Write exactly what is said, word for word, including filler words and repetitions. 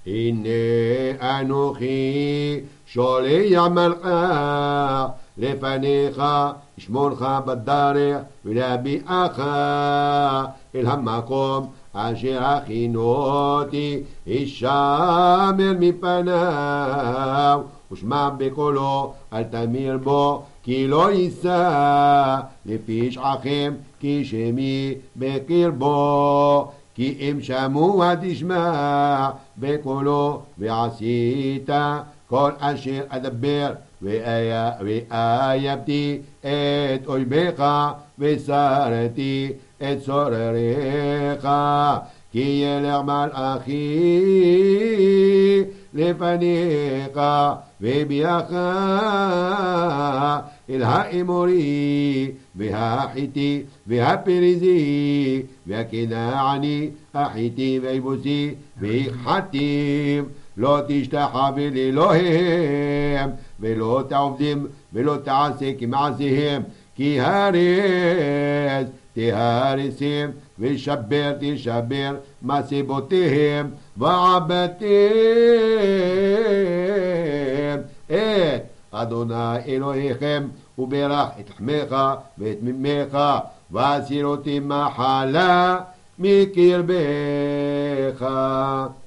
הנה אנוכי שולח מלאך לפניך, לשמורך בדרך ולהביאך אל המקום אשר הכינותי, הישמר מפניו ושמע בקולו, אל תמיר בו, כי לא יישא לפשעכם, כי שמי בקרבו. כי אם שמוע תשמע בקולו, ועשית כל אשר אדבר, ואייבתי את אויביך, וסרתי את צורריך. כי ילך מלאכי לפניך, וביאך אל האמורי, והחיתי, והפריזי, והכנעני, החיתי והיבוסי, והכחתים. לא תשתחווה לאלוהיהם, ולא תעבדם, ולא תעשה כמעשיהם, כי הרס תהרסם, ושבר תשבר מסיבותיהם, ועבדתם את אדוני אלוהיכם, וברך את לחמך ואת ממך, והסירותי מחלה מקרבך.